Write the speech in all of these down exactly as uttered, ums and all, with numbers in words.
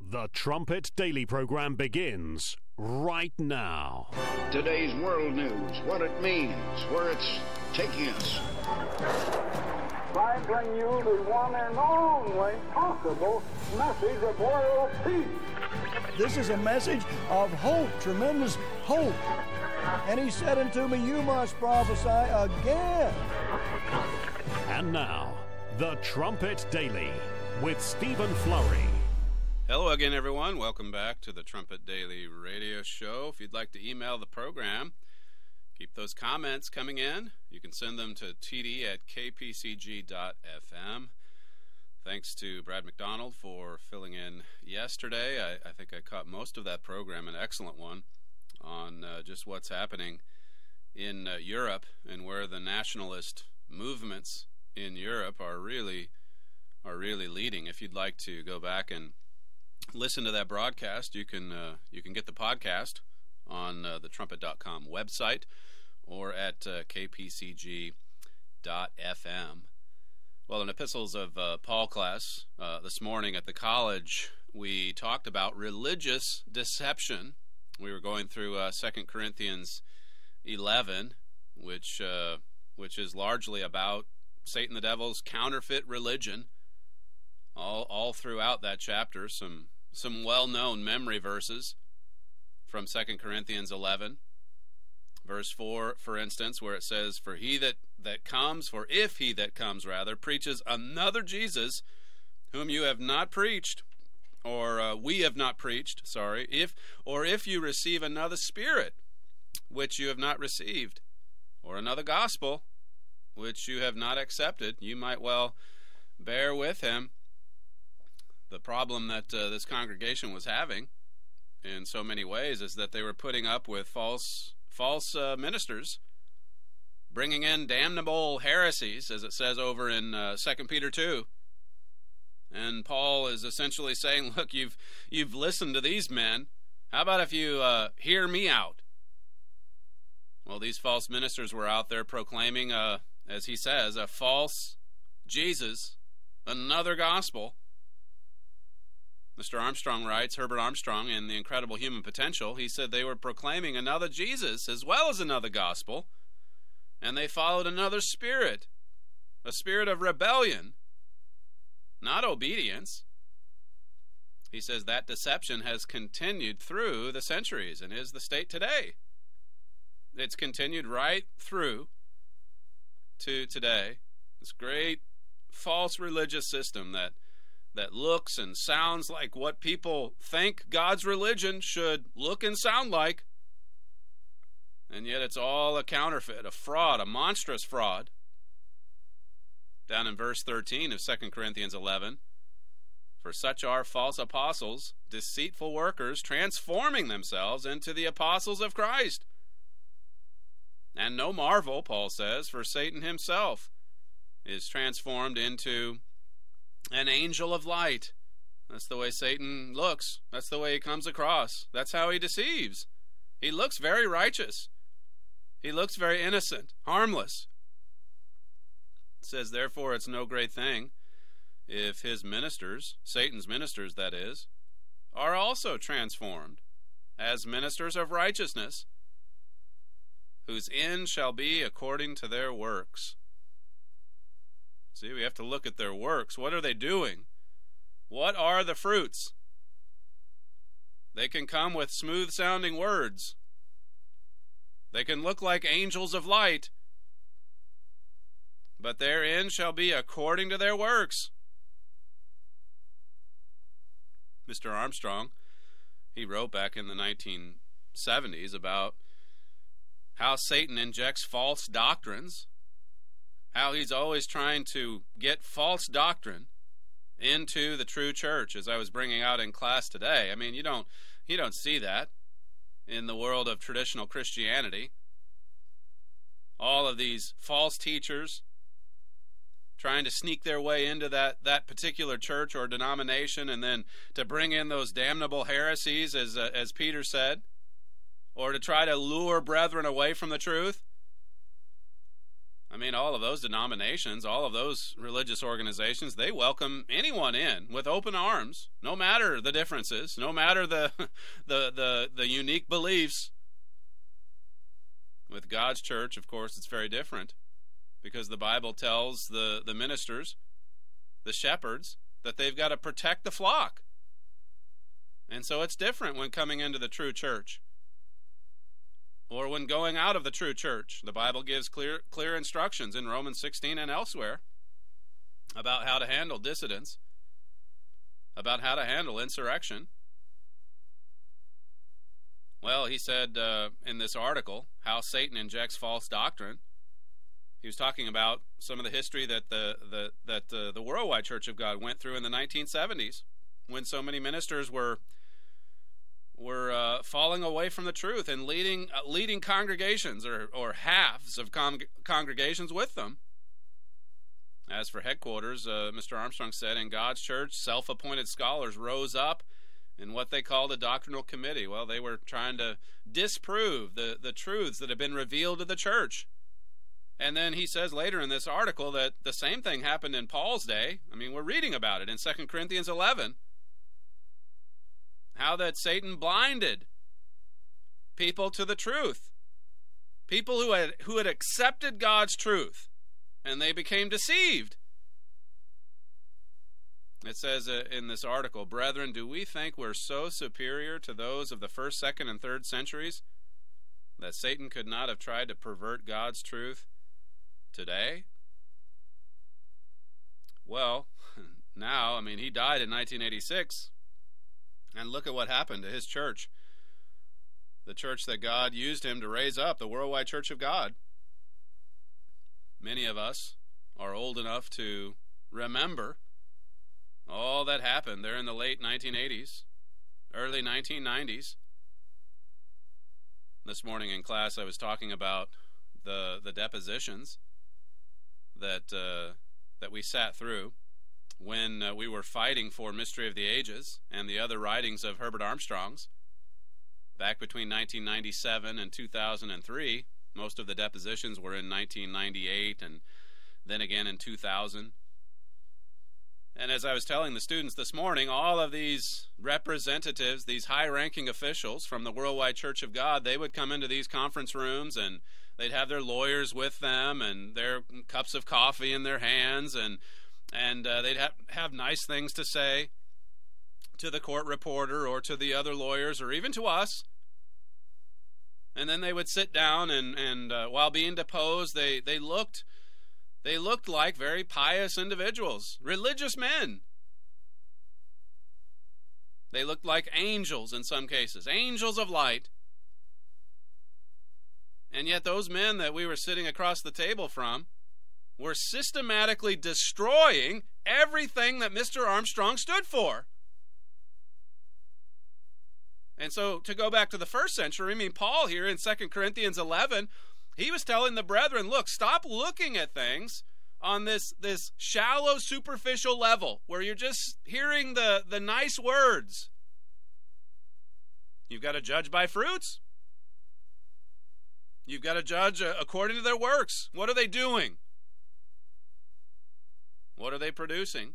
The Trumpet Daily program begins right now. Today's world news, what it means, where it's taking us. I bring you the one and only possible message of world peace. This is a message of hope, tremendous hope. And he said unto me, you must prophesy again. And now, The Trumpet Daily with Stephen Flurry. Hello again, everyone. Welcome back to the Trumpet Daily radio show. If you'd like to email the program, keep those comments coming in. You can send them to t d at k p c g dot f m. Thanks to Brad McDonald for filling in yesterday. I, I think I caught most of that program, an excellent one, on uh, just what's happening in uh, Europe and where the nationalist movements in Europe are really are really leading. If you'd like to go back and listen to that broadcast, you can uh, you can get the podcast on uh, the trumpet dot com website or at uh, k p c g dot f m. Well, in Epistles of uh, Paul class uh, this morning at the college, we talked about religious deception. We were going through uh, Second Corinthians eleven, which uh, which is largely about Satan the devil's counterfeit religion. All all throughout that chapter, some some well-known memory verses from Second Corinthians eleven. Verse four, for instance, where it says, For he that, that comes, for if he that comes, rather, preaches another Jesus, whom you have not preached, or uh, we have not preached, sorry, if or if you receive another spirit, which you have not received, or another gospel, which you have not accepted, you might well bear with him. The problem that uh, this congregation was having in so many ways is that they were putting up with false false uh, ministers, bringing in damnable heresies, as it says over in uh, Second Peter two. And Paul is essentially saying, look, you've you've listened to these men. How about if you uh, hear me out? Well, these false ministers were out there proclaiming, uh, as he says, a false Jesus, another gospel. Mister Armstrong writes, Herbert Armstrong, in The Incredible Human Potential, he said they were proclaiming another Jesus as well as another gospel, and they followed another spirit, a spirit of rebellion, not obedience. He says that deception has continued through the centuries and is the state today. It's continued right through to today. This great false religious system that that looks and sounds like what people think God's religion should look and sound like. And yet it's all a counterfeit, a fraud, a monstrous fraud. Down in verse thirteen of Second Corinthians eleven, For such are false apostles, deceitful workers, transforming themselves into the apostles of Christ. And no marvel, Paul says, for Satan himself is transformed into an angel of light. That's the way Satan looks. That's the way he comes across. That's how he deceives. He looks very righteous. He looks very innocent, harmless. It says, therefore, it's no great thing if his ministers, Satan's ministers, that is, are also transformed as ministers of righteousness, whose end shall be according to their works. See, we have to look at their works. What are they doing? What are the fruits? They can come with smooth-sounding words. They can look like angels of light. But their end shall be according to their works. Mister Armstrong, he wrote back in the nineteen seventies about how Satan injects false doctrines, how he's always trying to get false doctrine into the true church, as I was bringing out in class today. I mean, you don't you don't see that in the world of traditional Christianity. All of these false teachers trying to sneak their way into that, that particular church or denomination, and then to bring in those damnable heresies, as uh, as Peter said, or to try to lure brethren away from the truth. I mean, all of those denominations, all of those religious organizations, they welcome anyone in with open arms, no matter the differences, no matter the the the, the unique beliefs. With God's church, of course, it's very different, because the Bible tells the, the ministers, the shepherds, that they've got to protect the flock. And so it's different when coming into the true church, or when going out of the true church. The Bible gives clear clear instructions in Romans sixteen and elsewhere about how to handle dissidents, about how to handle insurrection. Well, he said uh, in this article how Satan injects false doctrine. He was talking about some of the history that the the that uh, the Worldwide Church of God went through in the nineteen seventies, when so many ministers were were uh, falling away from the truth and leading uh, leading congregations or or halves of con- congregations with them. As for headquarters, uh, Mister Armstrong said, in God's church, self-appointed scholars rose up in what they called a doctrinal committee. Well, they were trying to disprove the, the truths that have been revealed to the church. And then he says later in this article that the same thing happened in Paul's day. I mean, we're reading about it in Second Corinthians eleven. How that Satan blinded people to the truth. People who had who had accepted God's truth, and they became deceived. It says uh, in this article, brethren, do we think we're so superior to those of the first, second, and third centuries that Satan could not have tried to pervert God's truth today? Well, now, I mean, he died in nineteen eighty-six, and look at what happened to his church, the church that God used him to raise up, the Worldwide Church of God. Many of us are old enough to remember all that happened there in the late nineteen eighties, early nineteen nineties. This morning in class I was talking about the the depositions that uh, that we sat through when uh, we were fighting for Mystery of the Ages and the other writings of Herbert Armstrong's back between nineteen ninety-seven and two thousand three. Most of the depositions were in nineteen ninety-eight and then again in two thousand. And as I was telling the students this morning, all of these representatives, these high-ranking officials from the Worldwide Church of God, they would come into these conference rooms and they'd have their lawyers with them and their cups of coffee in their hands, and and uh, they'd have, have nice things to say to the court reporter or to the other lawyers or even to us. And then they would sit down and, and uh, while being deposed, they, they looked... They looked like very pious individuals, religious men. They looked like angels in some cases, angels of light. And yet those men that we were sitting across the table from were systematically destroying everything that Mister Armstrong stood for. And so to go back to the first century, I mean, Paul here in Second Corinthians eleven, he was telling the brethren, look, stop looking at things on this, this shallow, superficial level where you're just hearing the, the nice words. You've got to judge by fruits. You've got to judge according to their works. What are they doing? What are they producing?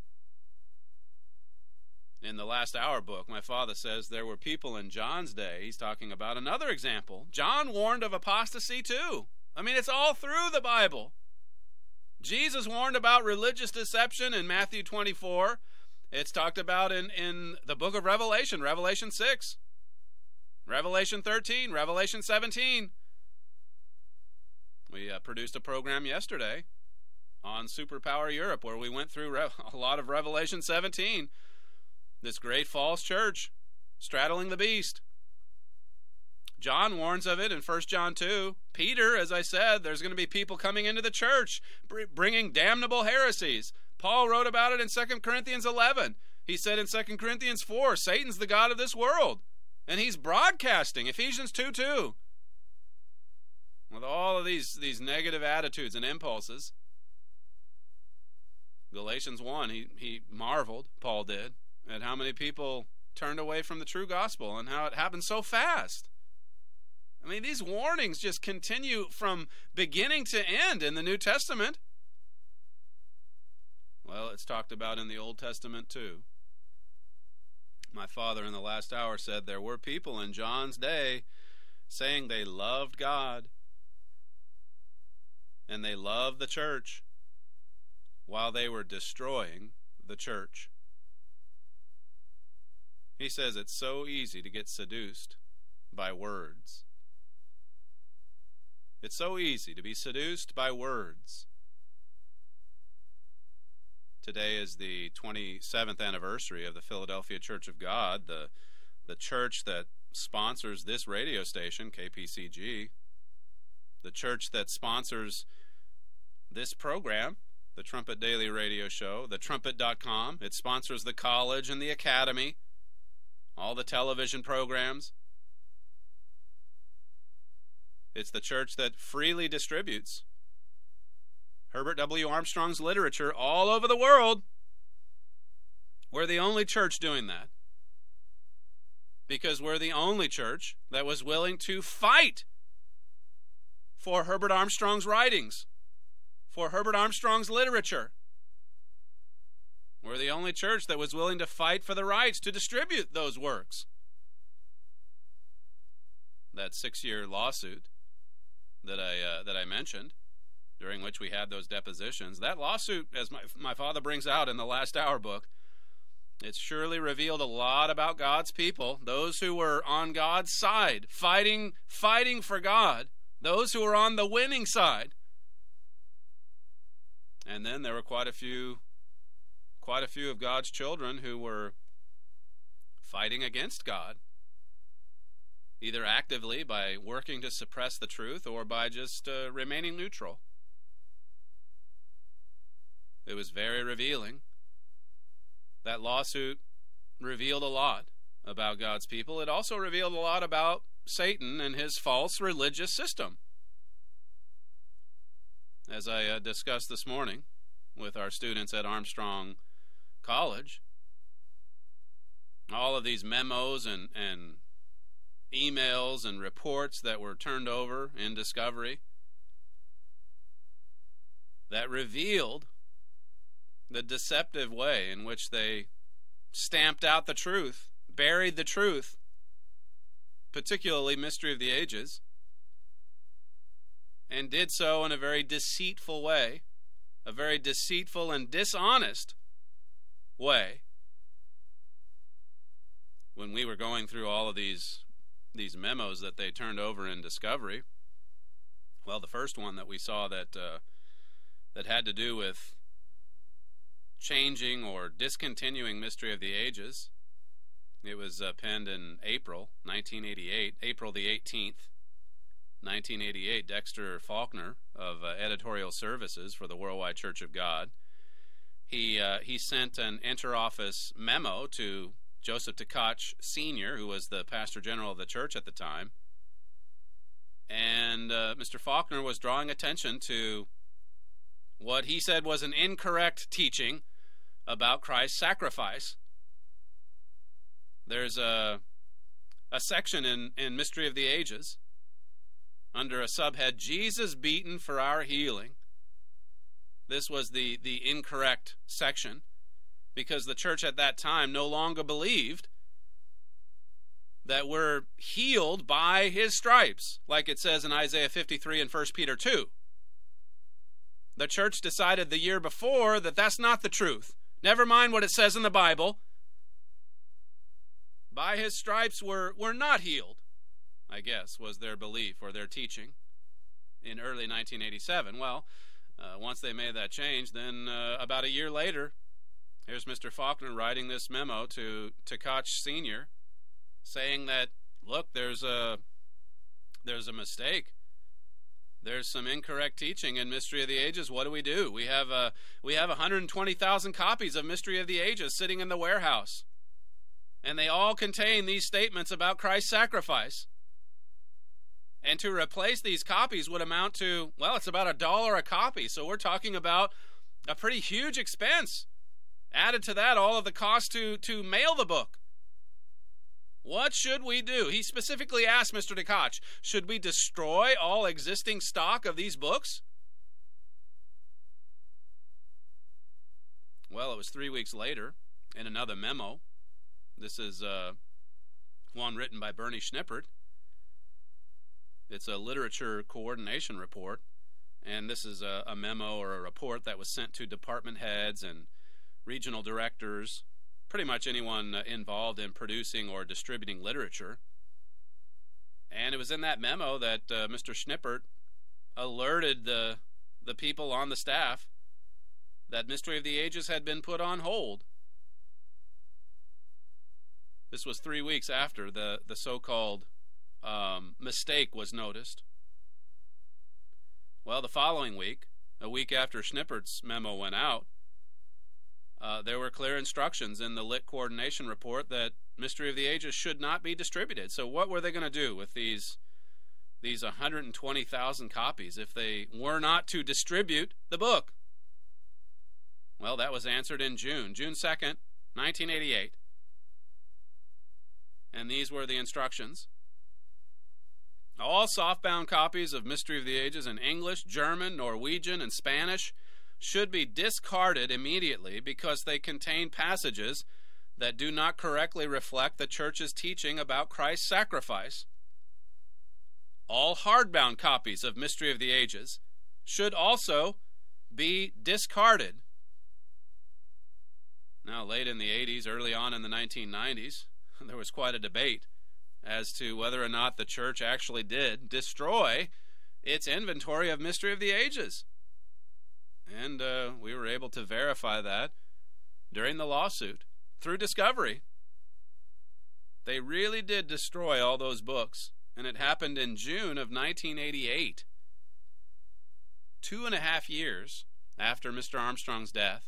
In the Last Hour book, my father says there were people in John's day. He's talking about another example. John warned of apostasy too. I mean, it's all through the Bible. Jesus warned about religious deception in Matthew twenty-four. It's talked about in, in the book of Revelation, Revelation six, Revelation thirteen, Revelation seventeen. We uh, produced a program yesterday on Superpower Europe where we went through Re- a lot of Revelation seventeen. This great false church straddling the beast. John warns of it in First John two. Peter, as I said, there's going to be people coming into the church br- bringing damnable heresies. Paul wrote about it in Second Corinthians eleven. He said in Second Corinthians four, Satan's the god of this world. And he's broadcasting Ephesians two two. With all of these, these negative attitudes and impulses. Galatians one, he, he marveled, Paul did, at how many people turned away from the true gospel and how it happened so fast. I mean, these warnings just continue from beginning to end in the New Testament. Well, it's talked about in the Old Testament too. My father in the last hour said there were people in John's day saying they loved God and they loved the church while they were destroying the church. He says it's so easy to get seduced by words. It's so easy to be seduced by words. Today is the twenty-seventh anniversary of the Philadelphia Church of God, the, the church that sponsors this radio station, K P C G, the church that sponsors this program, the Trumpet Daily Radio Show, the trumpet dot com. It sponsors the college and the academy, all the television programs. It's the church that freely distributes Herbert W. Armstrong's literature all over the world. We're the only church doing that, because we're the only church that was willing to fight for Herbert Armstrong's writings, for Herbert Armstrong's literature. We're the only church that was willing to fight for the rights to distribute those works. That six-year lawsuit that I uh, that I mentioned, during which we had those depositions, that lawsuit, as my my father brings out in the Last Hour book, it surely revealed a lot about God's people, those who were on God's side, fighting fighting for God, those who were on the winning side. And then there were quite a few quite a few of God's children who were fighting against God, either actively by working to suppress the truth or by just uh, remaining neutral. It was very revealing. That lawsuit revealed a lot about God's people. It also revealed a lot about Satan and his false religious system. As I uh, discussed this morning with our students at Armstrong College, all of these memos and, and emails and reports that were turned over in discovery that revealed the deceptive way in which they stamped out the truth, buried the truth, particularly Mystery of the Ages, and did so in a very deceitful way, a very deceitful and dishonest way. When we were going through all of these these memos that they turned over in discovery, well, the first one that we saw that uh, that had to do with changing or discontinuing Mystery of the Ages, it was uh, penned in April nineteen eighty-eight, April the eighteenth, nineteen eighty-eight. Dexter Faulkner of uh, Editorial Services for the Worldwide Church of God, he uh, he sent an interoffice memo to Joseph Tkach Senior, who was the pastor general of the church at the time, and uh, Mister Faulkner was drawing attention to what he said was an incorrect teaching about Christ's sacrifice. There's a a section in, in Mystery of the Ages under a subhead, Jesus beaten for our healing. This was the, the incorrect section, because the church at that time no longer believed that we're healed by his stripes, like it says in Isaiah fifty-three and First Peter two. The church decided the year before that that's not the truth. Never mind what it says in the Bible. By his stripes we're, we're not healed, I guess, was their belief or their teaching in early nineteen eighty-seven. Well, uh, once they made that change, then uh, about a year later, here's Mister Faulkner writing this memo to Tkach Senior, saying that, look, there's a there's a mistake. There's some incorrect teaching in Mystery of the Ages. What do we do? We have uh, we have one hundred twenty thousand copies of Mystery of the Ages sitting in the warehouse, and they all contain these statements about Christ's sacrifice. And to replace these copies would amount to, well, it's about a dollar a copy. So we're talking about a pretty huge expense. Added to that, all of the cost to, to mail the book. What should we do? He specifically asked Mister Tkach, should we destroy all existing stock of these books? Well, it was three weeks later in another memo. This is uh, one written by Bernie Schnippert. It's a literature coordination report, and this is a, a memo or a report that was sent to department heads and regional directors, pretty much anyone uh, involved in producing or distributing literature. And it was in that memo that uh, Mister Schnippert alerted the the people on the staff that Mystery of the Ages had been put on hold. This was three weeks after the, the so-called um, mistake was noticed. Well, the following week, a week after Schnippert's memo went out, uh, there were clear instructions in the Lit Coordination Report that Mystery of the Ages should not be distributed. So what were they going to do with these, these one hundred twenty thousand copies if they were not to distribute the book? Well, that was answered in June, June second, nineteen eighty-eight. And these were the instructions. All softbound copies of Mystery of the Ages in English, German, Norwegian, and Spanish should be discarded immediately because they contain passages that do not correctly reflect the Church's teaching about Christ's sacrifice. All hardbound copies of Mystery of the Ages should also be discarded. Now, late in the eighties, early on in the nineteen nineties, there was quite a debate as to whether or not the Church actually did destroy its inventory of Mystery of the Ages. And uh, we were able to verify that during the lawsuit through discovery. They really did destroy all those books, and it happened in June of nineteen eighty-eight, two and a half years after Mister Armstrong's death.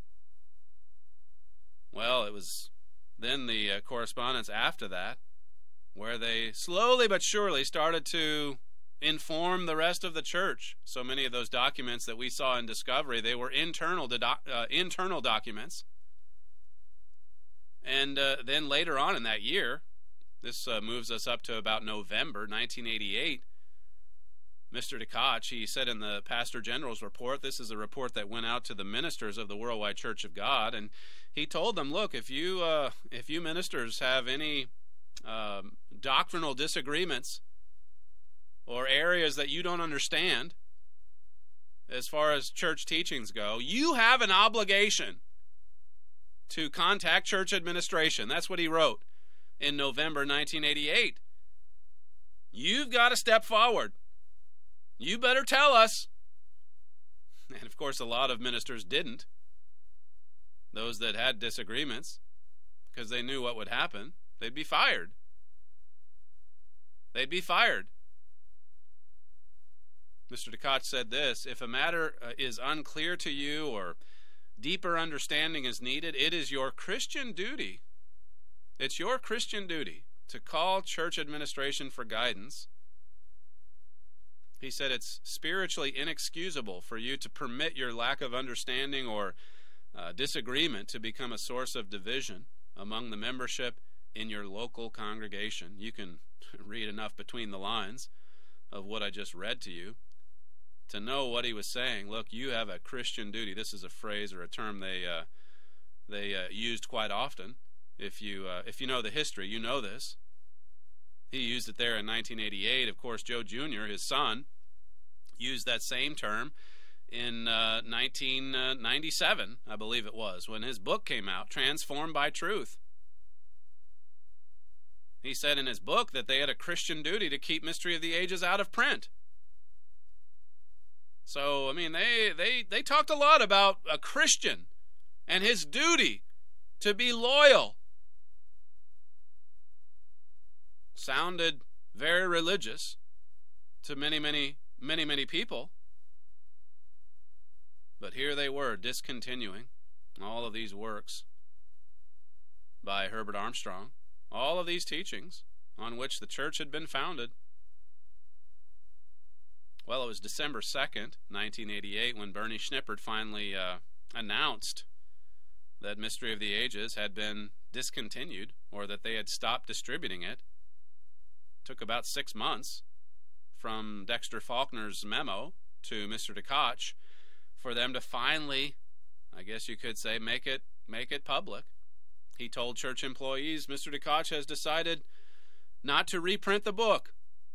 Well, it was then the uh, correspondence after that where they slowly but surely started to inform the rest of the Church. So many of those documents that we saw in Discovery, they were internal, do- uh, internal documents. And uh, then later on in that year, this uh, moves us up to about November nineteen eighty-eight, Mister Tkach, he said in the Pastor General's report, this is a report that went out to the ministers of the Worldwide Church of God, and he told them, look, if you uh, if you ministers have any um, doctrinal disagreements or areas that you don't understand as far as church teachings go, you have an obligation to contact church administration. That's what he wrote in November nineteen eighty-eight. You've got to step forward. You better tell us. And of course, a lot of ministers didn't. Those that had disagreements, because they knew what would happen, they'd be fired. They'd be fired. Mister Tkach said this, if a matter uh, is unclear to you or deeper understanding is needed, it is your Christian duty, it's your Christian duty to call church administration for guidance. He said it's spiritually inexcusable for you to permit your lack of understanding or uh, disagreement to become a source of division among the membership in your local congregation. You can read enough between the lines of what I just read to you to know what he was saying. Look, you have a Christian duty. This is a phrase or a term they uh, they uh, used quite often. If you uh, if you know the history, you know this. He used it there in nineteen eighty-eight. Of course, Joe Junior, his son, used that same term in uh, nineteen ninety-seven, I believe it was, when his book came out, Transformed by Truth. He said in his book that they had a Christian duty to keep Mystery of the Ages out of print. So, I mean, they, they, they talked a lot about a Christian and his duty to be loyal. Sounded very religious to many, many, many, many people. But here they were, discontinuing all of these works by Herbert Armstrong, all of these teachings on which the church had been founded. Well, it was December second, nineteen eighty-eight, when Bernie Schnippert finally uh, announced that Mystery of the Ages had been discontinued or that they had stopped distributing it. It took about six months from Dexter Faulkner's memo to Mister DeKoch for them to finally, I guess you could say, make it make it public. He told church employees, Mister DeKoch has decided not to reprint the book.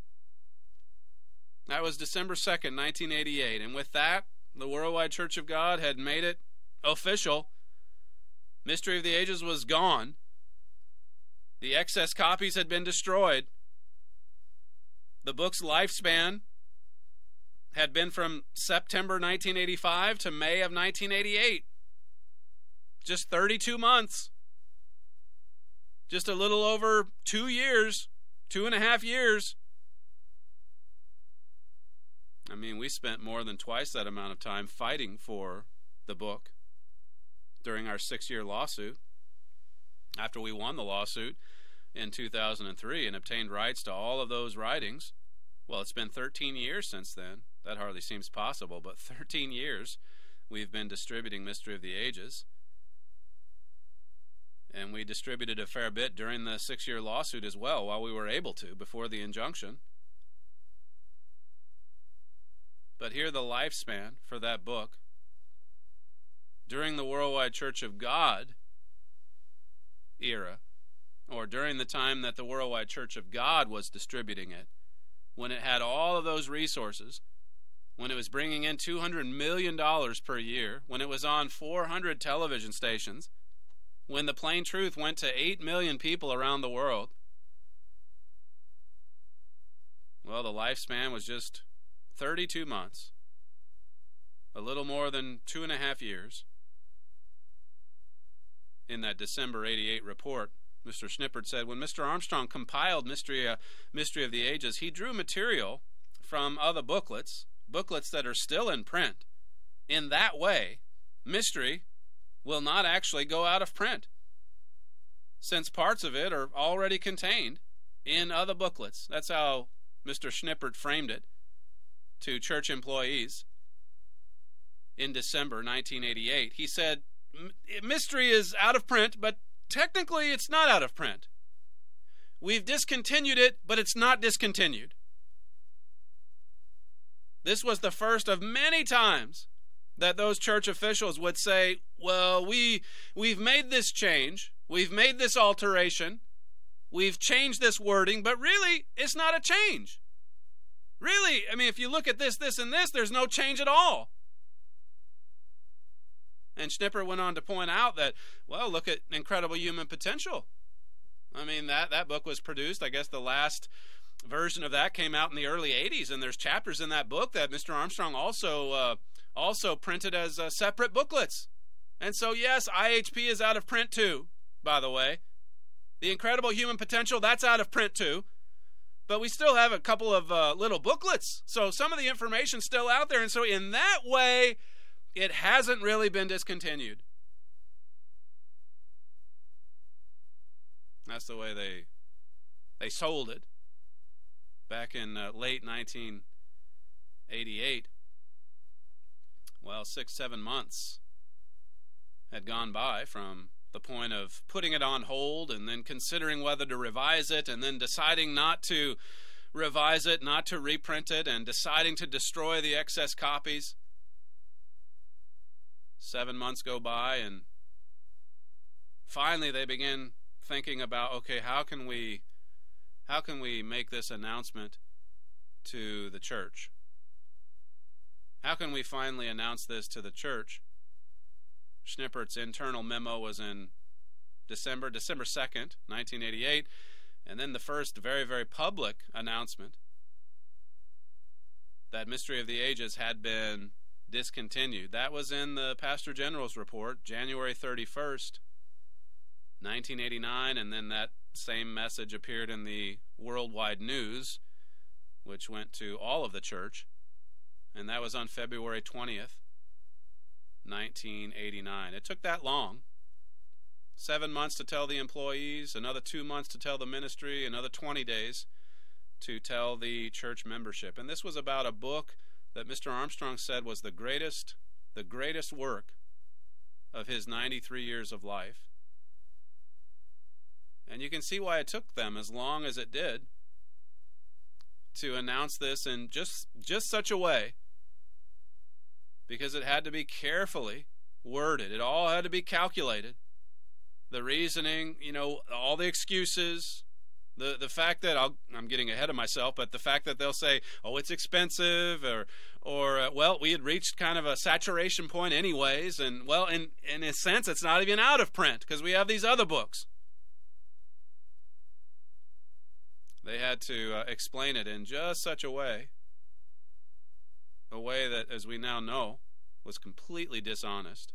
That was December second, nineteen eighty-eight. And with that, the Worldwide Church of God had made it official. Mystery of the Ages was gone. The excess copies had been destroyed. The book's lifespan had been from September nineteen eighty-five to May of nineteen eighty-eight. Just thirty-two months. Just a little over two years, two and a half years. I mean, we spent more than twice that amount of time fighting for the book during our six-year lawsuit. After we won the lawsuit in two thousand three and obtained rights to all of those writings, well, it's been thirteen years since then. That hardly seems possible, but thirteen years we've been distributing Mystery of the Ages. And we distributed a fair bit during the six-year lawsuit as well, while we were able to, before the injunction. But here the lifespan for that book, during the Worldwide Church of God era, or during the time that the Worldwide Church of God was distributing it, when it had all of those resources, when it was bringing in two hundred million dollars per year, when it was on four hundred television stations, when the Plain Truth went to eight million people around the world, well, the lifespan was just thirty-two months, a little more than two and a half years. In that December eighty-eight report, Mister Schnippert said, when Mister Armstrong compiled Mystery, uh, Mystery of the Ages, he drew material from other booklets, booklets that are still in print. In that way, Mystery will not actually go out of print, since parts of it are already contained in other booklets. That's how Mister Schnippert framed it to church employees in December nineteen eighty-eight. He said, Mystery is out of print, but technically it's not out of print. We've discontinued it, but it's not discontinued. This was the first of many times that those church officials would say, well, we, we've made this change, we've made this alteration, we've changed this wording, but really, it's not a change. Really, I mean, if you look at this, this, and this, there's no change at all. And Schnippert went on to point out that, well, look at Incredible Human Potential. I mean, that, that book was produced, I guess the last version of that came out in the early eighties, and there's chapters in that book that Mister Armstrong also uh, also printed as uh, separate booklets. And so, yes, I H P is out of print too, by the way. The Incredible Human Potential, that's out of print too. But we still have a couple of uh, little booklets. So some of the information's still out there. And so in that way, it hasn't really been discontinued. That's the way they they sold it back in uh, late nineteen eighty-eight. Well, six, seven months had gone by from the point of putting it on hold and then considering whether to revise it and then deciding not to revise it, not to reprint it, and deciding to destroy the excess copies. Seven months go by, and finally they begin thinking about, okay, how can we how can we make this announcement to the church? How can we finally announce this to the church? Schnippert's internal memo was in December, December second, nineteen eighty-eight, and then the first very, very public announcement that Mystery of the Ages had been discontinued. That was in the Pastor General's report, January thirty-first, nineteen eighty-nine, and then that same message appeared in the Worldwide News, which went to all of the church, and that was on February twentieth, nineteen eighty-nine. It took that long. Seven months to tell the employees, another two months to tell the ministry, another twenty days to tell the church membership. And this was about a book that Mister Armstrong said was the greatest, the greatest work of his ninety-three years of life. And you can see why it took them as long as it did to announce this in just just such a way, because it had to be carefully worded. It all had to be calculated. The reasoning, you know, all the excuses, the the fact that I'll, I'm getting ahead of myself, but the fact that they'll say, "Oh, it's expensive," or or uh, well, we had reached kind of a saturation point anyways, and well, in in a sense, it's not even out of print because we have these other books. They had to uh, explain it in just such a way, a way that, as we now know, was completely dishonest.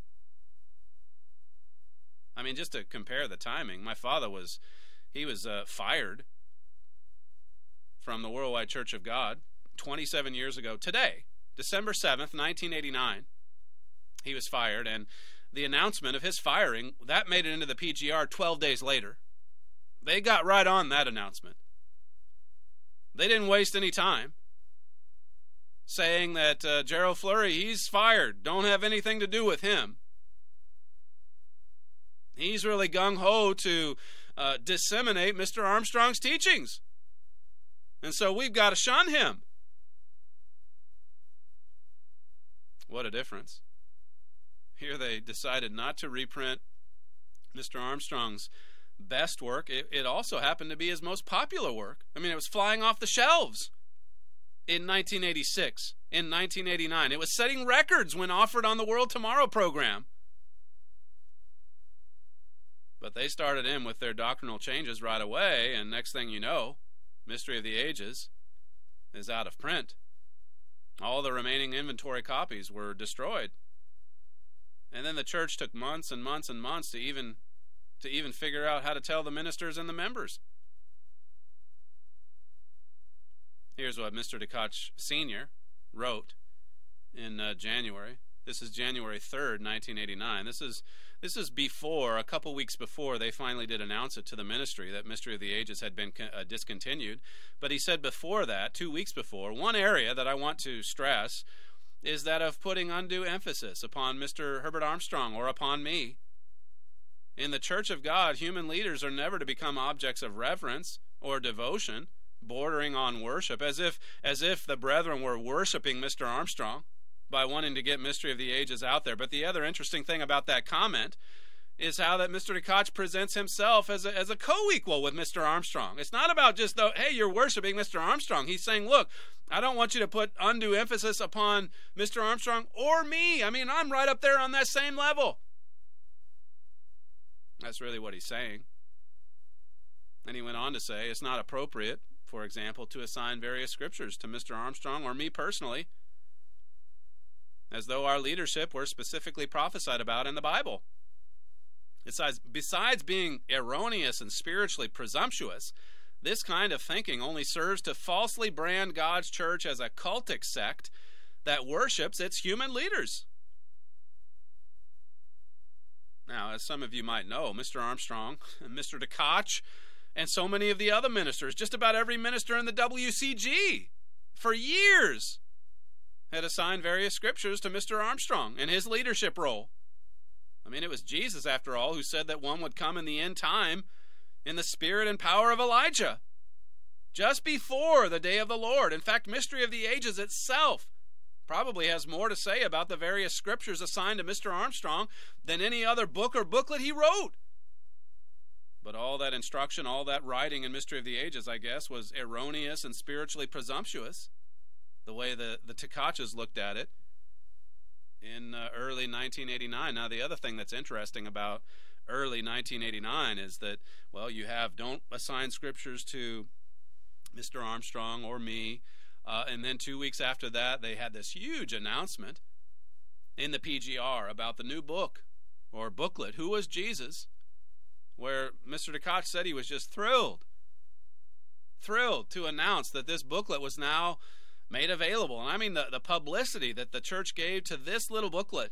I mean, just to compare the timing, my father was, he was uh, fired from the Worldwide Church of God twenty-seven years ago today, December seventh, nineteen eighty-nine. He was fired, and the announcement of his firing, that made it into the P G R twelve days later. They got right on that announcement. They didn't waste any time saying that uh, Gerald Flurry, he's fired. Don't have anything to do with him. He's really gung-ho to uh, disseminate Mister Armstrong's teachings. And so we've got to shun him. What a difference. Here they decided not to reprint Mister Armstrong's best work. It, it also happened to be his most popular work. I mean, it was flying off the shelves in nineteen eighty-six, in nineteen eighty-nine. It was setting records when offered on the World Tomorrow program. But they started in with their doctrinal changes right away, and next thing you know, Mystery of the Ages is out of print. All the remaining inventory copies were destroyed. And then the church took months and months and months to even to even figure out how to tell the ministers and the members. Here's what Mister DeKoch Senior wrote in uh, January. This is January third, nineteen eighty-nine. This is this is before, a couple weeks before, they finally did announce it to the ministry that Mystery of the Ages had been uh, discontinued. But he said before that, two weeks before, one area that I want to stress is that of putting undue emphasis upon Mister Herbert Armstrong or upon me. In the Church of God, human leaders are never to become objects of reverence or devotion, bordering on worship, as if as if the brethren were worshiping Mister Armstrong by wanting to get Mystery of the Ages out there. But the other interesting thing about that comment is how that Mister DeKoch presents himself as a, as a co-equal with Mister Armstrong. It's not about just, though, hey, you're worshiping Mister Armstrong. He's saying, look, I don't want you to put undue emphasis upon Mister Armstrong or me. I mean, I'm right up there on that same level. That's really what he's saying. And he went on to say, it's not appropriate, for example, to assign various scriptures to Mister Armstrong or me personally, as though our leadership were specifically prophesied about in the Bible. Besides, besides being erroneous and spiritually presumptuous, this kind of thinking only serves to falsely brand God's church as a cultic sect that worships its human leaders. Now, as some of you might know, Mister Armstrong and Mister DeKoch and so many of the other ministers, just about every minister in the W C G, for years, had assigned various scriptures to Mister Armstrong in his leadership role. I mean, it was Jesus, after all, who said that one would come in the end time in the spirit and power of Elijah, just before the day of the Lord. In fact, Mystery of the Ages itself probably has more to say about the various scriptures assigned to Mister Armstrong than any other book or booklet he wrote. But all that instruction, all that writing in Mystery of the Ages, I guess, was erroneous and spiritually presumptuous, the way the, the DeKoches looked at it in uh, early nineteen eighty-nine. Now, the other thing that's interesting about early nineteen eighty-nine is that, well, you have don't assign scriptures to Mister Armstrong or me. Uh, and then two weeks after that, they had this huge announcement in the P G R about the new book or booklet, Who Was Jesus?, where Mister DeKoch said he was just thrilled, thrilled to announce that this booklet was now made available. And I mean, the, the publicity that the church gave to this little booklet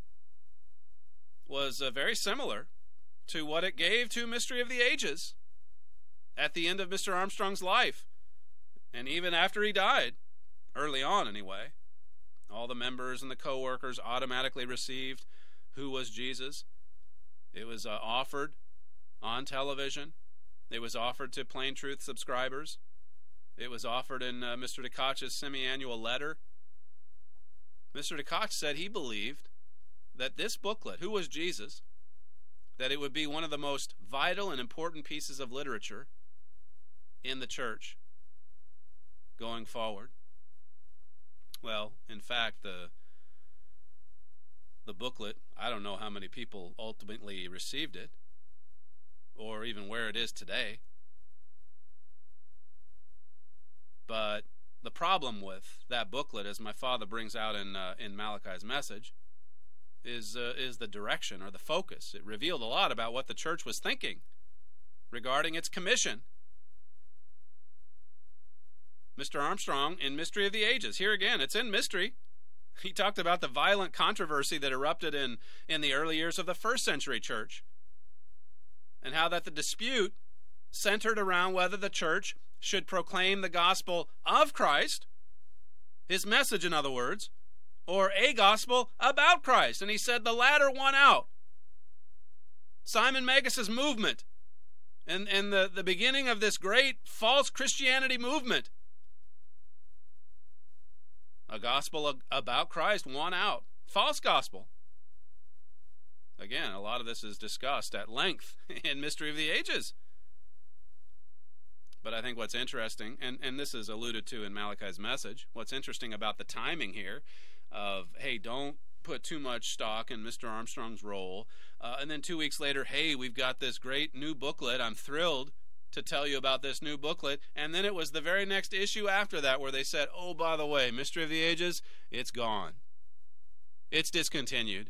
was uh, very similar to what it gave to Mystery of the Ages at the end of Mister Armstrong's life. And even after he died, early on anyway, all the members and the co-workers automatically received Who Was Jesus? It was uh, offered on television It was offered to Plain Truth subscribers. It was offered in uh, Mister DeKoch's semi-annual letter. Mister DeKoch said he believed that this booklet, Who Was Jesus?, that it would be one of the most vital and important pieces of literature in the church going forward. Well, in fact, the the booklet, I don't know how many people ultimately received it, or even where it is today. But the problem with that booklet, as my father brings out in uh, in Malachi's message, is uh, is the direction or the focus. It revealed a lot about what the church was thinking regarding its commission. Mister Armstrong in Mystery of the Ages. Here again, it's in mystery. He talked about the violent controversy that erupted in, in the early years of the first century church, and how that the dispute centered around whether the church should proclaim the gospel of Christ, his message in other words, or a gospel about Christ. And he said the latter won out. Simon Magus's movement and, and the, the beginning of this great false Christianity movement, a gospel about Christ won out. False gospel. Again, a lot of this is discussed at length in Mystery of the Ages. But I think what's interesting, and, and this is alluded to in Malachi's message, what's interesting about the timing here of, hey, don't put too much stock in Mister Armstrong's role, uh, and then two weeks later, hey, we've got this great new booklet. I'm thrilled to tell you about this new booklet. And then it was the very next issue after that where they said, oh, by the way, Mystery of the Ages, it's gone. It's discontinued.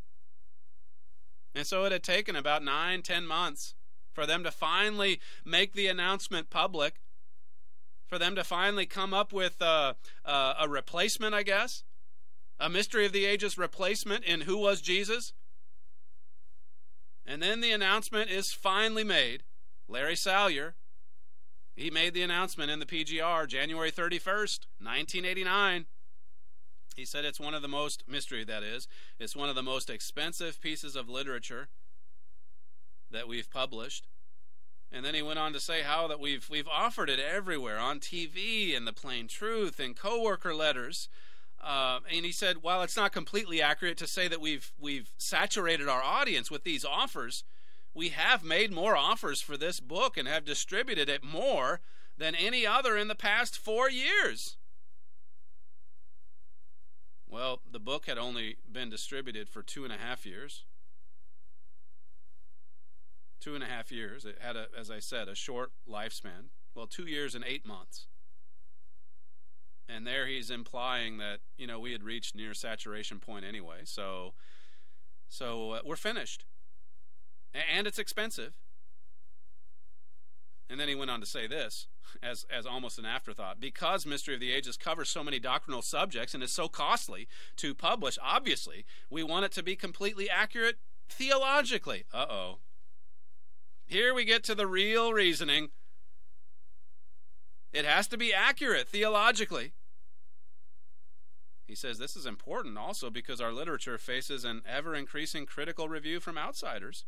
And so it had taken about nine, ten months for them to finally make the announcement public, for them to finally come up with uh, uh, a replacement, I guess, a Mystery of the Ages replacement in Who Was Jesus? And then the announcement is finally made. Larry Salyer, he made the announcement in the P G R January thirty-first, nineteen eighty-nine. He said it's one of the most, mystery that is, it's one of the most expensive pieces of literature that we've published. And then he went on to say how that we've we've offered it everywhere, on T V and the Plain Truth and coworker letters. Uh, and he said, while it's not completely accurate to say that we've we've saturated our audience with these offers, we have made more offers for this book and have distributed it more than any other in the past four years. Well, the book had only been distributed for two and a half years. Two and a half years. It had, a, as I said, a short lifespan. Well, two years and eight months. And there he's implying that, you know, we had reached near saturation point anyway. So, so uh, we're finished. And it's expensive. And then he went on to say this, as as almost an afterthought. Because Mystery of the Ages covers so many doctrinal subjects and is so costly to publish, obviously, we want it to be completely accurate theologically. Uh-oh. Here we get to the real reasoning. It has to be accurate theologically. He says this is important also because our literature faces an ever-increasing critical review from outsiders.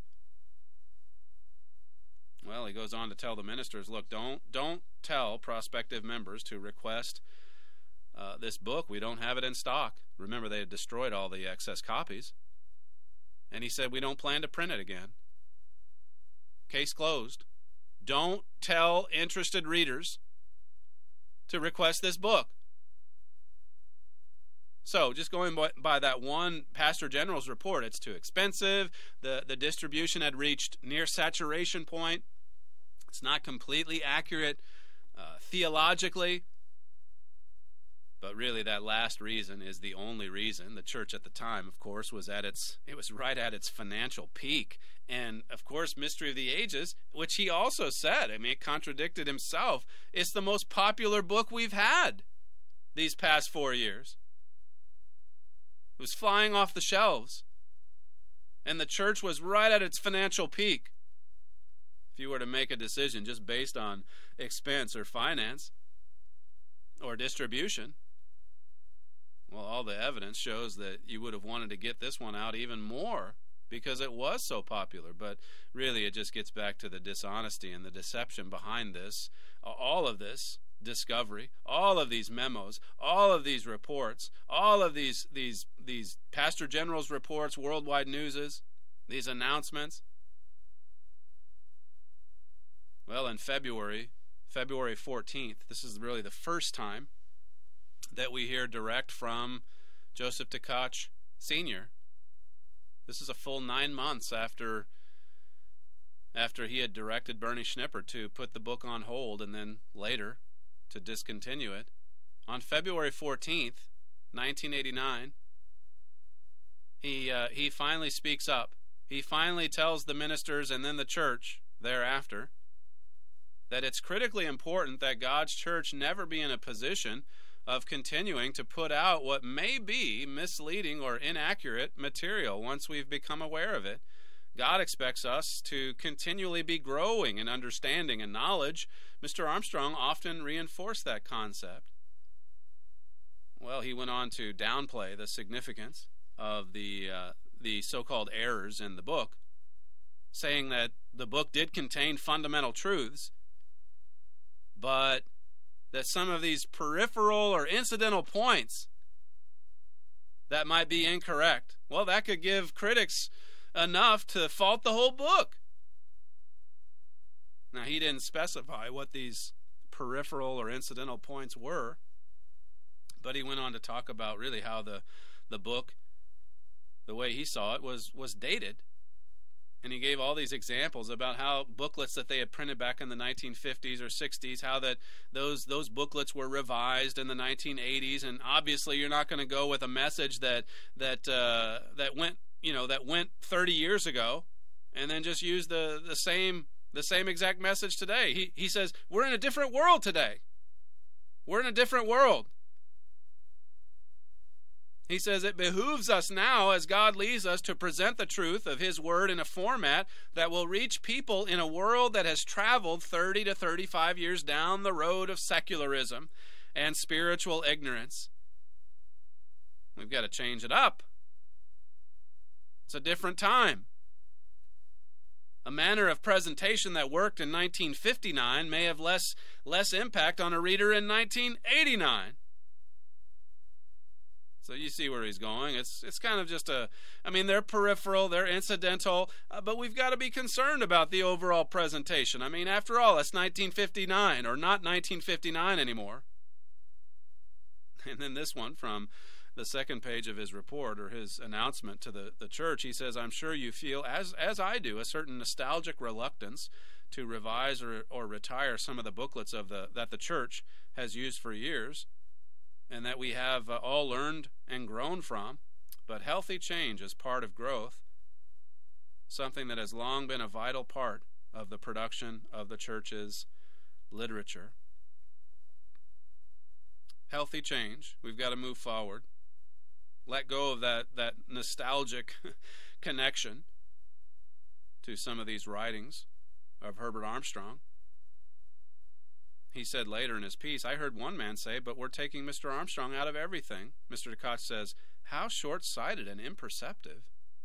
Well, he goes on to tell the ministers, look, don't don't tell prospective members to request uh, this book. We don't have it in stock. Remember, they had destroyed all the excess copies. And he said, we don't plan to print it again. Case closed. Don't tell interested readers to request this book. So, just going by, by that one Pastor General's report, it's too expensive. The, the distribution had reached near saturation point. It's not completely accurate uh, theologically. But really, that last reason is the only reason. The church at the time, of course, was at its, it was right at its financial peak. And, of course, Mystery of the Ages, which he also said, I mean, it contradicted himself, it's the most popular book we've had these past four years. It was flying off the shelves. And the church was right at its financial peak. If you were to make a decision just based on expense or finance or distribution, well, all the evidence shows that you would have wanted to get this one out even more because it was so popular. But really, it just gets back to the dishonesty and the deception behind this, all of this discovery, all of these memos, all of these reports, all of these these these pastor generals' reports, worldwide newses, these announcements. Well, in February, February fourteenth, this is really the first time that we hear direct from Joseph Tkach Senior This is a full nine months after after he had directed Bernie Schnipper to put the book on hold and then later to discontinue it. On February fourteenth, nineteen eighty-nine, he uh, he finally speaks up. He finally tells the ministers and then the church thereafter that it's critically important that God's church never be in a position of continuing to put out what may be misleading or inaccurate material once we've become aware of it. God expects us to continually be growing in understanding and knowledge. Mister Armstrong often reinforced that concept. Well, he went on to downplay the significance of the uh, the so-called errors in the book, saying that the book did contain fundamental truths, but that some of these peripheral or incidental points that might be incorrect, well, that could give critics enough to fault the whole book. Now, he didn't specify what these peripheral or incidental points were, but he went on to talk about really how the the book, the way he saw it, was was dated. And he gave all these examples about how booklets that they had printed back in the nineteen fifties or sixties, how that those those booklets were revised in the nineteen eighties. And obviously, you're not going to go with a message that that uh, that went you know that went thirty years ago, and then just use the the same the same exact message today. He he says we're in a different world today. We're in a different world. He says it behooves us now, as God leads us, to present the truth of His Word in a format that will reach people in a world that has traveled thirty to thirty-five years down the road of secularism and spiritual ignorance. We've got to change it up. It's a different time. A manner of presentation that worked in nineteen fifty-nine may have less, less impact on a reader in nineteen eighty-nine. So you see where he's going. It's it's kind of just a, I mean, they're peripheral, they're incidental, uh, but we've got to be concerned about the overall presentation. I mean, after all, it's nineteen fifty-nine, or not nineteen fifty-nine anymore. And then this one from the second page of his report, or his announcement to the, the church, he says, I'm sure you feel, as as I do, a certain nostalgic reluctance to revise or, or retire some of the booklets of the that the church has used for years, and that we have uh, all learned and grown from. But healthy change is part of growth, something that has long been a vital part of the production of the church's literature. Healthy change. We've got to move forward. Let go of that, that nostalgic connection to some of these writings of Herbert Armstrong. He said later in his piece, I heard one man say, but we're taking Mister Armstrong out of everything. Mister Tkach says, how short-sighted and imperceptive.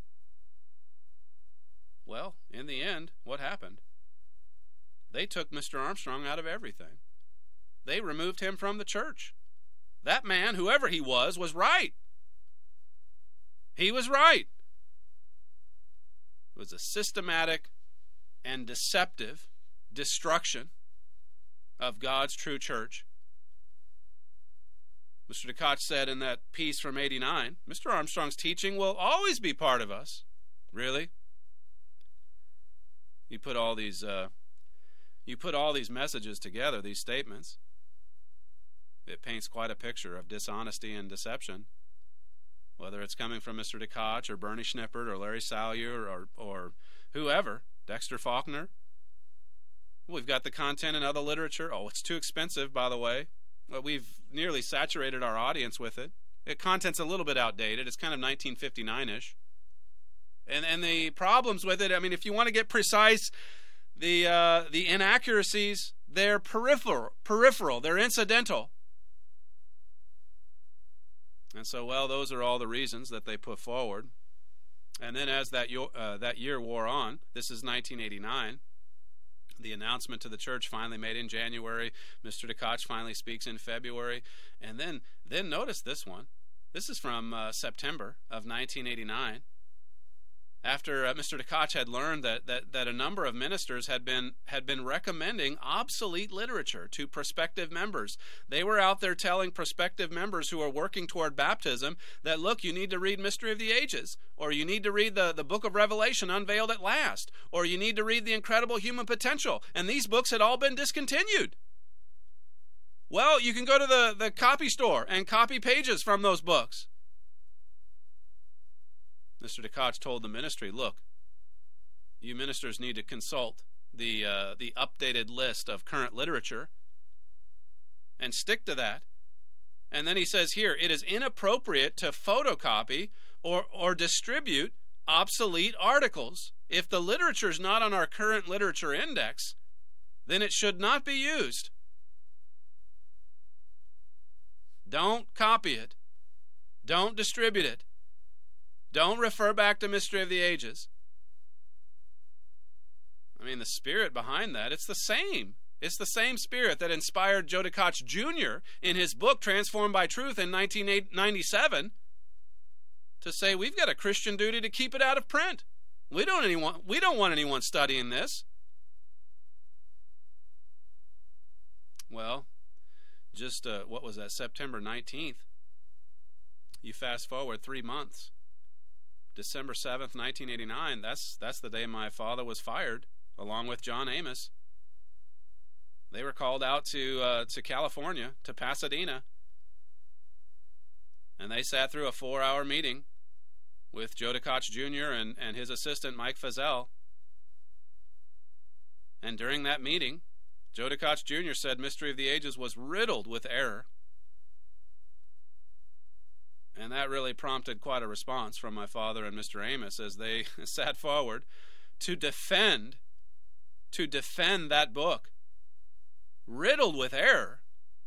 Well, in the end, what happened? They took Mister Armstrong out of everything. They removed him from the church. That man, whoever he was, was right. He was right. It was a systematic and deceptive destruction of God's true church. Mister Tkach said in that piece from eighty-nine, Mister Armstrong's teaching will always be part of us. Really? You put all these uh, you put all these messages together, these statements, it paints quite a picture of dishonesty and deception. Whether it's coming from Mister Tkach or Bernie Schnipper or Larry Salyer or, or whoever, Dexter Faulkner. We've got the content in other literature. Oh, it's too expensive, by the way. Well, we've nearly saturated our audience with it. The content's a little bit outdated. It's kind of nineteen fifty-nine-ish. And and the problems with it, I mean, if you want to get precise, the uh, the inaccuracies, they're peripheral, peripheral, they're incidental. And so, well, those are all the reasons that they put forward. And then as that, uh, that year wore on, this is nineteen eighty-nine, the announcement to the church finally made in January. Mister Tkach finally speaks in February. And then, then notice this one. This is from uh, September of nineteen eighty-nine. After uh, Mister Tkach had learned that, that, that a number of ministers had been had been recommending obsolete literature to prospective members. They were out there telling prospective members who are working toward baptism that, look, you need to read Mystery of the Ages, or you need to read the, the book of Revelation, Unveiled at Last, or you need to read The Incredible Human Potential. And these books had all been discontinued. Well, you can go to the, the copy store and copy pages from those books. Mister Tkach told the ministry, look, you ministers need to consult the uh, the updated list of current literature and stick to that. And then he says here, it is inappropriate to photocopy or, or distribute obsolete articles. If the literature is not on our current literature index, then it should not be used. Don't copy it. Don't distribute it. Don't refer back to Mystery of the Ages. I mean, the spirit behind that, it's the same. It's the same spirit that inspired Joe Tkach Junior in his book, Transformed by Truth, in nineteen ninety-seven, to say we've got a Christian duty to keep it out of print. We don't, anyone, we don't want anyone studying this. Well, just, uh, what was that, September nineteenth? You fast forward three months. December seventh, nineteen eighty-nine, that's that's the day my father was fired, along with John Amos. They were called out to uh, to California, to Pasadena, and they sat through a four-hour meeting with Joe Tkach Junior and, and his assistant, Mike Feazell. And during that meeting, Joe Tkach Junior said Mystery of the Ages was riddled with error. And that really prompted quite a response from my father and Mister Amos as they sat forward to defend, to defend that book, riddled with error.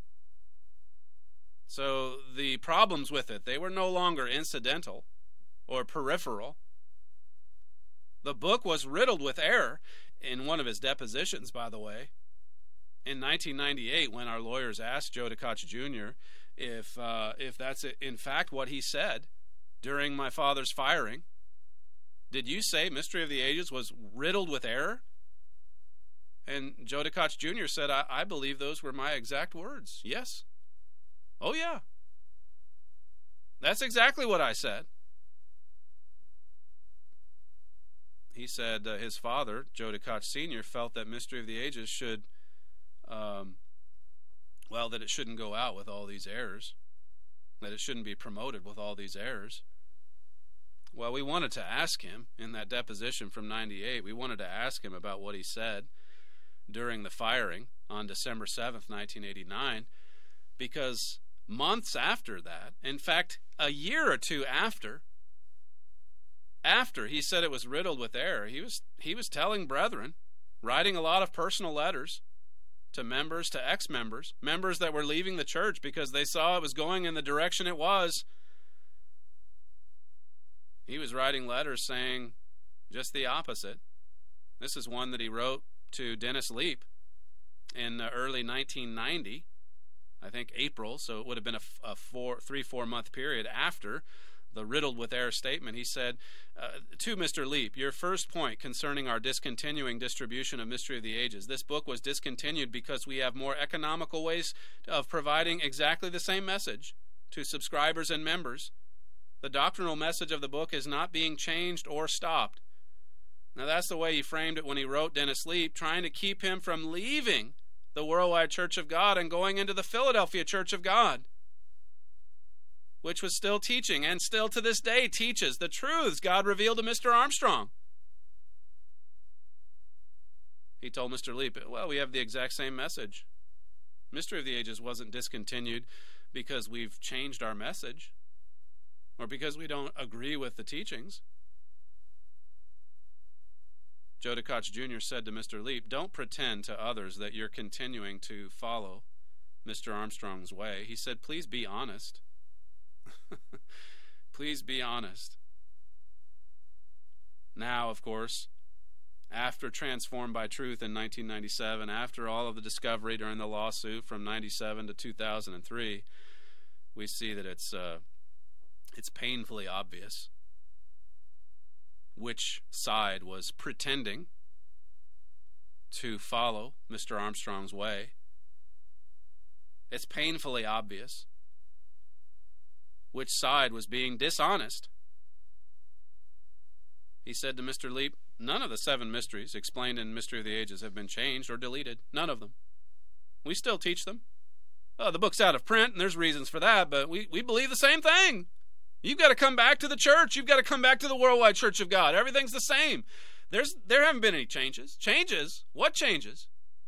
So the problems with it, they were no longer incidental or peripheral. The book was riddled with error. In one of his depositions, by the way, in nineteen ninety-eight, when our lawyers asked Joe Tkach Junior if uh, if that's in fact what he said during my father's firing, did you say Mystery of the Ages was riddled with error? And Joe Tkach Junior said, I, I believe those were my exact words. Yes. Oh, yeah. That's exactly what I said. He said uh, his father, Joe Tkach Senior, felt that Mystery of the Ages should um, well, that it shouldn't go out with all these errors, that it shouldn't be promoted with all these errors. Well, we wanted to ask him in that deposition from ninety-eight, we wanted to ask him about what he said during the firing on December seventh, nineteen eighty-nine, because months after that, in fact, a year or two after, after he said it was riddled with error, he was he was telling brethren, writing a lot of personal letters to members, to ex-members, members that were leaving the church because they saw it was going in the direction it was. He was writing letters saying just the opposite. This is one that he wrote to Dennis Leap in early nineteen ninety, I think April, so it would have been a, a four, three, four month period after the riddled with error statement. He said, uh, to Mister Leap, your first point concerning our discontinuing distribution of Mystery of the Ages. This book was discontinued because we have more economical ways of providing exactly the same message to subscribers and members. The doctrinal message of the book is not being changed or stopped. Now that's the way he framed it when he wrote Dennis Leap, trying to keep him from leaving the Worldwide Church of God and going into the Philadelphia Church of God, which was still teaching and still to this day teaches the truths God revealed to Mister Armstrong. He told Mister Leap, well, we have the exact same message. Mystery of the Ages wasn't discontinued because we've changed our message or because we don't agree with the teachings. Joe Tkach Junior said to Mister Leap, don't pretend to others that you're continuing to follow Mister Armstrong's way. He said, please be honest. Please be honest. Now, of course, after Transformed by Truth in nineteen ninety-seven, after all of the discovery during the lawsuit from ninety-seven to two thousand three, we see that it's uh, it's painfully obvious which side was pretending to follow Mister Armstrong's way. It's painfully obvious which side was being dishonest. He said to Mister Leap, none of the seven mysteries explained in Mystery of the Ages have been changed or deleted. None of them. We still teach them. Oh, the book's out of print, and there's reasons for that, but we, we believe the same thing. You've got to come back to the church. You've got to come back to the worldwide Church of God. Everything's the same. There's There haven't been any changes. Changes? What changes?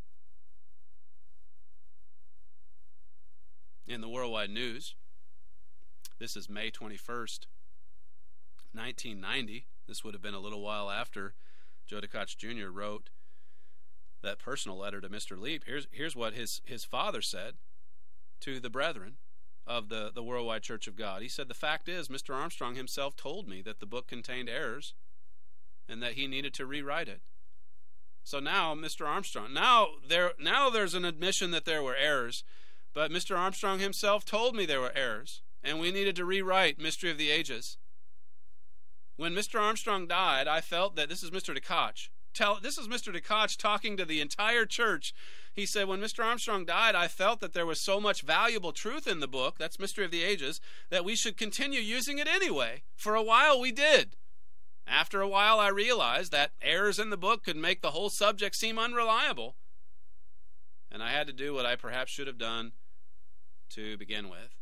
In the worldwide news, this is May twenty-first, nineteen ninety. This would have been a little while after Joe DeKoch Junior wrote that personal letter to Mister Leap. Here's here's what his, his father said to the brethren of the, the Worldwide Church of God. He said, the fact is, Mister Armstrong himself told me that the book contained errors and that he needed to rewrite it. So now, Mister Armstrong, now there now there's an admission that there were errors, but Mister Armstrong himself told me there were errors, and we needed to rewrite Mystery of the Ages. When Mister Armstrong died, I felt that, this is Mister DeKoch. Tell, this is Mister DeKoch talking to the entire church. He said, when Mister Armstrong died, I felt that there was so much valuable truth in the book, that's Mystery of the Ages, that we should continue using it anyway. For a while we did. After a while I realized that errors in the book could make the whole subject seem unreliable. And I had to do what I perhaps should have done to begin with.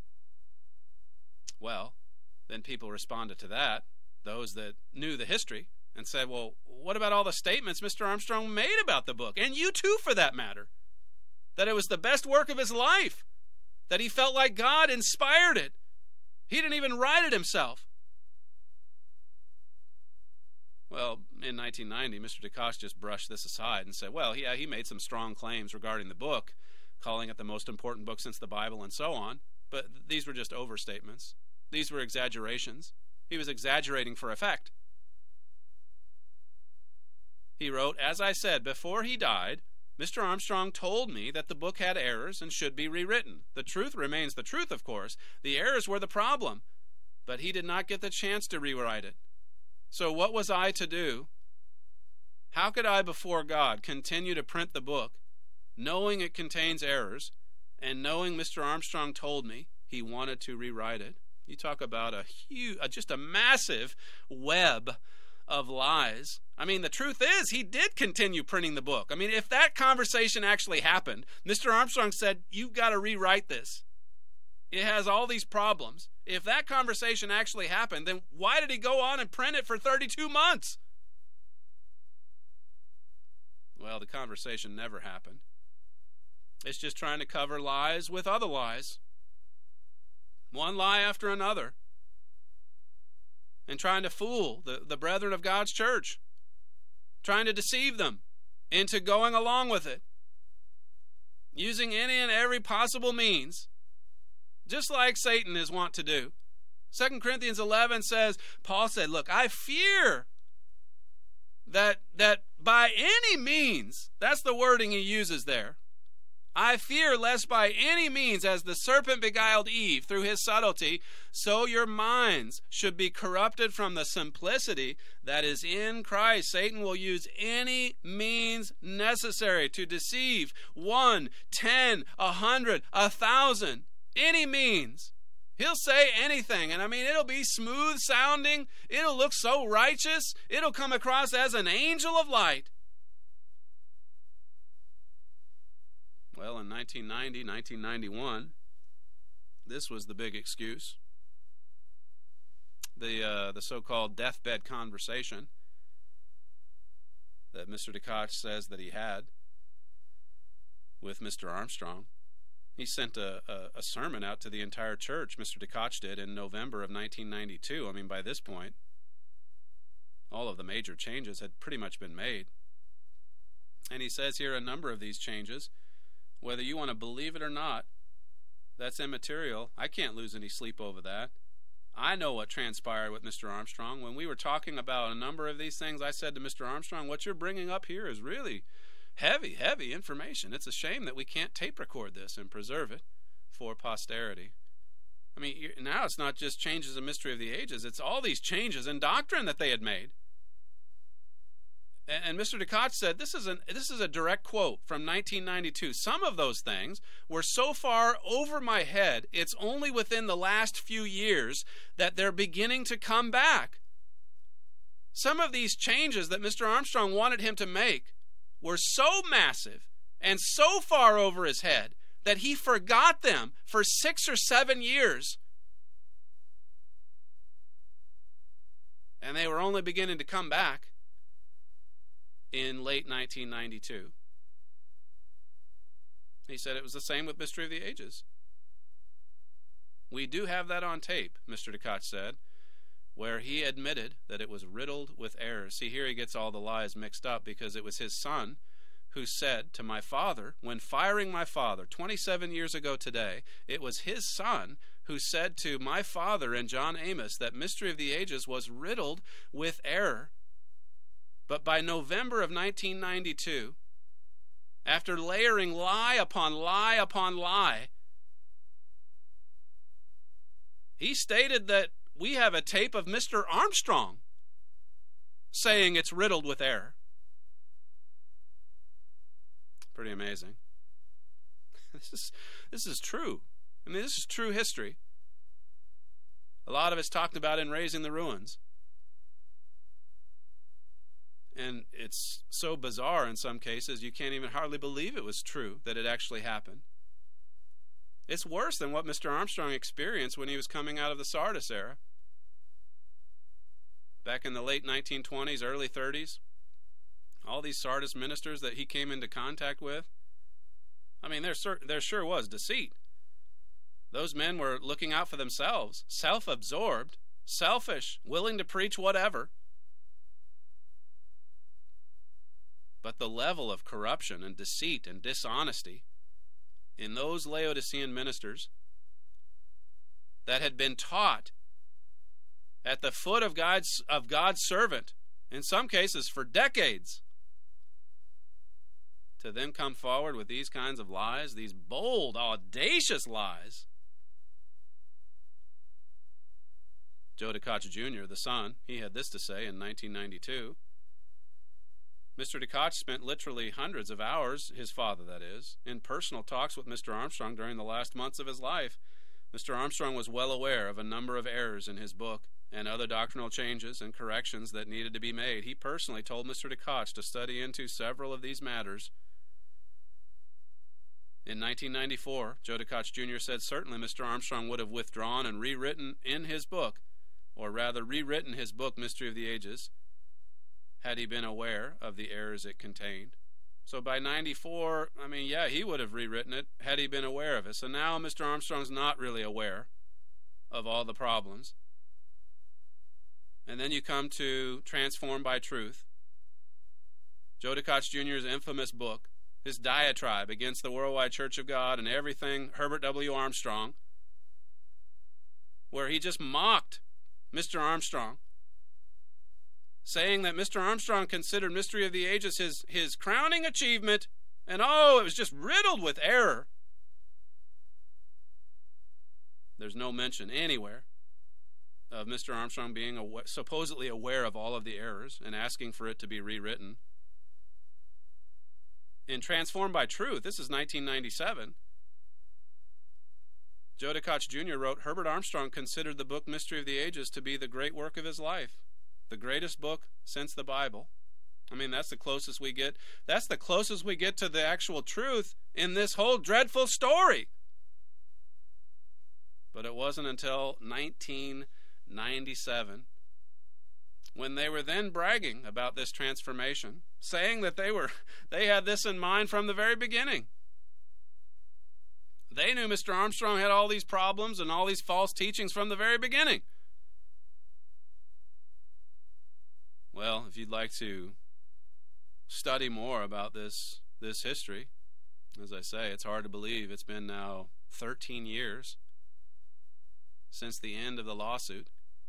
Well, then people responded to that, those that knew the history, and said, well, what about all the statements Mister Armstrong made about the book? And you too, for that matter. That it was the best work of his life. That he felt like God inspired it. He didn't even write it himself. Well, in nineteen ninety, Mister DeKoch just brushed this aside and said, well, yeah, he made some strong claims regarding the book, calling it the most important book since the Bible and so on. But these were just overstatements. These were exaggerations. He was exaggerating for effect. He wrote, as I said, before he died, Mister Armstrong told me that the book had errors and should be rewritten. The truth remains the truth, of course. The errors were the problem, but he did not get the chance to rewrite it. So what was I to do? How could I, before God, continue to print the book, knowing it contains errors, and knowing Mister Armstrong told me he wanted to rewrite it? You talk about a huge, just a massive web of lies. I mean, the truth is, he did continue printing the book. I mean, if that conversation actually happened, Mister Armstrong said, you've got to rewrite this. It has all these problems. If that conversation actually happened, then why did he go on and print it for thirty-two months? Well, the conversation never happened. It's just trying to cover lies with other lies. One lie after another. And trying to fool the, the brethren of God's church. Trying to deceive them into going along with it. Using any and every possible means. Just like Satan is wont to do. Second Corinthians eleven says, Paul said, look, I fear that, that by any means, that's the wording he uses there. I fear lest by any means, as the serpent beguiled Eve through his subtlety, so your minds should be corrupted from the simplicity that is in Christ. Satan will use any means necessary to deceive one, ten, a hundred, a thousand. Any means. He'll say anything, and I mean, it'll be smooth sounding. It'll look so righteous. It'll come across as an angel of light. Well, in nineteen ninety, nineteen ninety-one, this was the big excuse. The uh, the so-called deathbed conversation that Mister DeKoch says that he had with Mister Armstrong. He sent a, a, a sermon out to the entire church, Mister DeKoch did, in November of nineteen ninety-two. I mean, by this point, all of the major changes had pretty much been made. And he says here a number of these changes, whether you want to believe it or not, that's immaterial. I can't lose any sleep over that. I know what transpired with Mister Armstrong. When we were talking about a number of these things, I said to Mister Armstrong, what you're bringing up here is really heavy, heavy information. It's a shame that we can't tape record this and preserve it for posterity. I mean, now it's not just changes in Mystery of the Ages. It's all these changes in doctrine that they had made. And Mister DeKoch said, this is, an, this is a direct quote from nineteen ninety-two. Some of those things were so far over my head, it's only within the last few years that they're beginning to come back. Some of these changes that Mister Armstrong wanted him to make were so massive and so far over his head that he forgot them for six or seven years. And they were only beginning to come back in late nineteen ninety-two. He said it was the same with Mystery of the Ages. We do have that on tape, Mister DeKoch said, where he admitted that it was riddled with errors. See, here he gets all the lies mixed up because it was his son who said to my father, when firing my father twenty-seven years ago today, it was his son who said to my father and John Amos that Mystery of the Ages was riddled with error. But by November of nineteen ninety-two, after layering lie upon lie upon lie, he stated that we have a tape of Mister Armstrong saying it's riddled with error. Pretty amazing. This is, this is true. I mean, this is true history. A lot of it's talked about in Raising the Ruins. And it's so bizarre in some cases, you can't even hardly believe it was true, that it actually happened. It's worse than what Mister Armstrong experienced when he was coming out of the Sardis era. Back in the late nineteen twenties, early thirties, all these Sardis ministers that he came into contact with, I mean, there, there sure was deceit. Those men were looking out for themselves, self-absorbed, selfish, willing to preach whatever. But the level of corruption and deceit and dishonesty in those Laodicean ministers that had been taught at the foot of God's, of God's servant, in some cases for decades, to then come forward with these kinds of lies, these bold, audacious lies. Joe DeKoch Junior, the son, he had this to say in nineteen ninety-two. Mister DeKoch spent literally hundreds of hours, his father that is, in personal talks with Mister Armstrong during the last months of his life. Mister Armstrong was well aware of a number of errors in his book and other doctrinal changes and corrections that needed to be made. He personally told Mister DeKoch to study into several of these matters. In nineteen ninety-four, Joe DeKoch Junior said certainly Mister Armstrong would have withdrawn and rewritten in his book, or rather rewritten his book, Mystery of the Ages, had he been aware of the errors it contained. So by ninety-four, I mean, yeah, he would have rewritten it had he been aware of it. So now Mister Armstrong's not really aware of all the problems. And then you come to Transformed by Truth, Joe DeKoch Junior's infamous book, his diatribe against the Worldwide Church of God and everything Herbert W. Armstrong, where he just mocked Mister Armstrong, saying that Mister Armstrong considered Mystery of the Ages his, his crowning achievement, and oh, it was just riddled with error. There's no mention anywhere of Mister Armstrong being aw- supposedly aware of all of the errors and asking for it to be rewritten. In Transformed by Truth, this is nineteen ninety-seven, Joe DeKoch Junior wrote, Herbert Armstrong considered the book Mystery of the Ages to be the great work of his life, the greatest book since the Bible. I mean, that's the closest we get. That's the closest we get to the actual truth in this whole dreadful story. But it wasn't until nineteen ninety-seven, when they were then bragging about this transformation, saying that they were they had this in mind from the very beginning. They knew Mister Armstrong had all these problems and all these false teachings from the very beginning. Well, if you'd like to study more about this this history, as I say, it's hard to believe it's been now thirteen years since the end of the lawsuit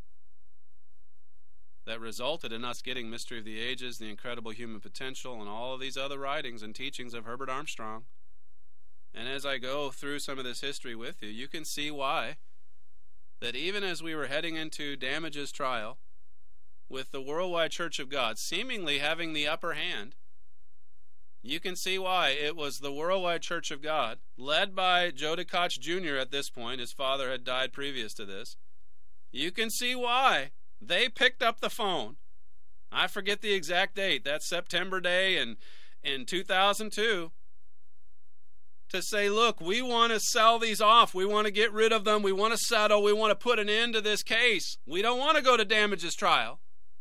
that resulted in us getting Mystery of the Ages, The Incredible Human Potential, and all of these other writings and teachings of Herbert Armstrong. And as I go through some of this history with you, you can see why that even as we were heading into Damage's trial, with the Worldwide Church of God seemingly having the upper hand, you can see why it was the Worldwide Church of God, led by Joe DeKoch Junior at this point. His father had died previous to this. You can see why they picked up the phone. I forget the exact date. That's September Day in, in two thousand two. To say, look, we want to sell these off. We want to get rid of them. We want to settle. We want to put an end to this case. We don't want to go to Damage's trial.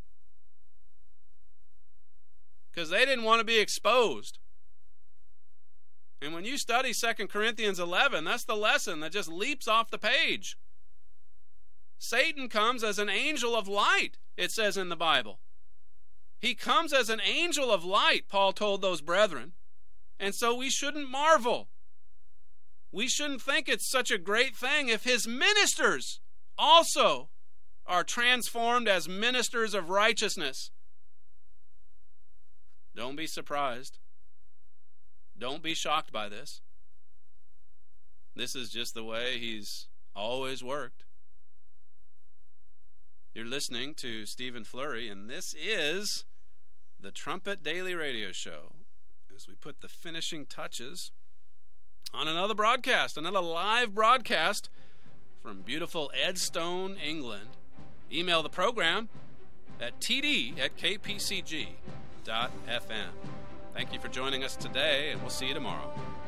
Because they didn't want to be exposed. And when you study Second Corinthians eleven, that's the lesson that just leaps off the page. Satan comes as an angel of light, it says in the Bible. He comes as an angel of light, Paul told those brethren. And so we shouldn't marvel. We shouldn't think it's such a great thing if his ministers also are transformed as ministers of righteousness. Don't be surprised. Don't be shocked by this. This is just the way he's always worked. You're listening to Stephen Flurry, and this is the Trumpet Daily Radio Show, as we put the finishing touches on another broadcast, another live broadcast from beautiful Edstone, England. Email the program at t d at k p c g dot f m. Thank you for joining us today, and we'll see you tomorrow.